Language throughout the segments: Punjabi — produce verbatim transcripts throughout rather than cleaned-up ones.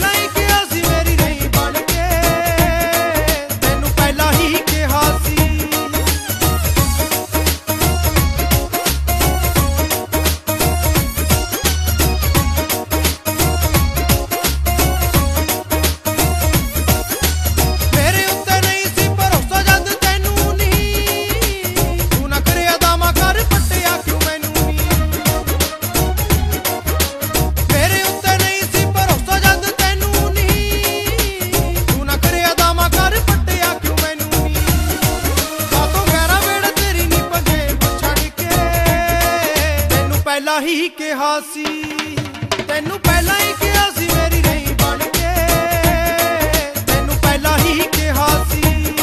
ਪਹਿਲਾਂ ਹੀ ਕਿਹਾ ਸੀ ਮੇਰੀ ਨਹੀਂ ਬਣ ਕੇ, ਤੈਨੂੰ ਪਹਿਲਾਂ ਹੀ ਕਿਹਾ ਸੀ। ਮੇਰੇ ਉੱਤੇ ਨਹੀਂ ਸੀ ਭਰੋਸਾ ਜਦ ਤੈਨੂੰ ਨਹੀਂ, ਤੂੰ ਨਾ ਕਰਿਆ ਦਾਵਾ ਕਰ ਪੱਟਿਆ ਕਿਉਂ ਮੈਨੂੰ ਨੀ। ਮੇਰੇ ਉੱਤੇ ਨਹੀਂ ਸੀ ਭਰੋਸਾ ਜਦ ਤੈਨੂੰ ਨਹੀਂ, ਤੂੰ ਨਾ ਕਰਿਆ ਦਾਵਾ ਕਰ ਪੱਟਿਆ ਕਿਉਂ ਮੈਨੂੰ ਨੀ। ਕਾਤੋਂ ਗਹਿਰਾ ਵੇੜ ਤੇਰੀ ਨੀ ਪੰਜੇਬ ਛੱਡ ਕੇ, ਤੈਨੂੰ ਪਹਿਲਾਂ ਹੀ ਕਿਹਾ ਸੀ, ਤੈਨੂੰ ਪਹਿਲਾਂ ਹੀ ਕਿਹਾ ਸੀ ਮੇਰੀ ਨਹੀਂ ਬਣ ਕੇ, ਤੈਨੂੰ ਪਹਿਲਾਂ ਹੀ ਕਿਹਾ ਸੀ।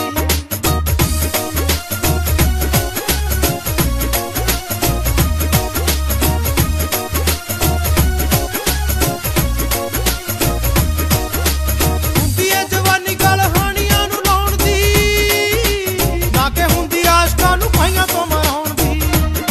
ਹੁੰਦੀ ਏ ਜਵਾਨੀ ਗਲ ਹਾਣੀਆਂ ਨੂੰ ਲਾਉਣ ਦੀ, ਨਾ ਕਿ ਹੁੰਦੀ ਆਸ਼ਕਾਂ ਨੂੰ ਪਾਈਆਂ ਤੋਂ ਮਰਾਉਣ ਦੀ।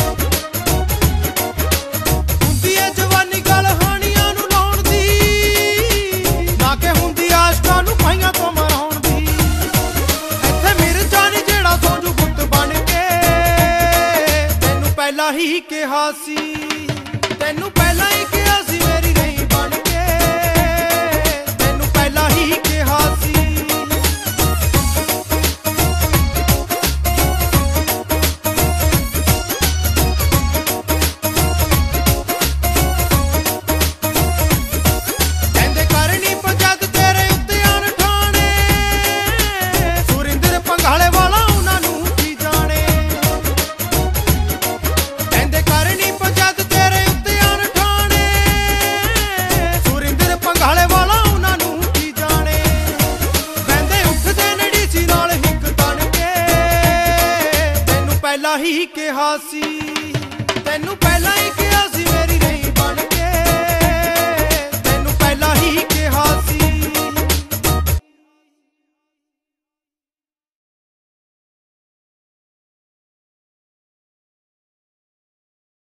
ਹੁੰਦੀ ਏ ਜਵਾਨੀ ਗਲ ਹਾਣੀਆਂ ਨੂੰ ਲਾਉਣ ਦੀ, ਨਾ ਕਿ ਹੁੰਦੀ ਆਸ਼ਕਾਂ ਨੂੰ ਪਾਈਆਂ ਤੋਂ ਮਰਾਉਣ ਦੀ। ਇੱਥੇ ਮਿਰਜ਼ਾ ਨੀ ਜਿਹੜਾ ਸੋਜੂ ਪੁੱਤ ਬਣ ਕੇ, ਤੈਨੂੰ ਪਹਿਲਾਂ ਹੀ ਕਿਹਾ ਸੀ, ਤੈਨੂੰ ਪਹਿਲਾਂ ਹੀ ਕਿਹਾ ਸੀ ਮੇਰੀ ਨਹੀਂ ਬਣ ਕੇ, ਤੈਨੂੰ ਪਹਿਲਾਂ ਹੀ ਕਿਹਾ ਸੀ। ਕਹਿੰਦੇ ਕਰਨੀ ਪੰਚਾਇਤ ਤੇਰੇ ਉੱਤੇ ਆਣ ਠਾਣੇ, ਸੁਰਿੰਦਰ ਪੰਘਾਲੇ ਵਾਲਾ ਉਹਨਾਂ ਨੂੰ ਕੀ ਜਾਣੇ। ਕਹਿੰਦੇ ਕਰਨੀ ਪੰਚਾਇਤ ਤੇਰੇ ਉੱਤੇ ਆਣ ਠਾਣੇ, ਸੁਰਿੰਦਰ ਪੰਘਾਲੇ ਵਾਲਾ ਉਹਨਾਂ ਨੂੰ ਕੀ ਜਾਣੇ। ਕਹਿੰਦੇ ਉੱਠਦੇ ਨੇੜੀ ਸੀ ਨਾਲ ਹਿੱਕ ਤਣ ਕੇ, ਤੈਨੂੰ ਪਹਿਲਾਂ ਹੀ ਕਿਹਾ ਸੀ।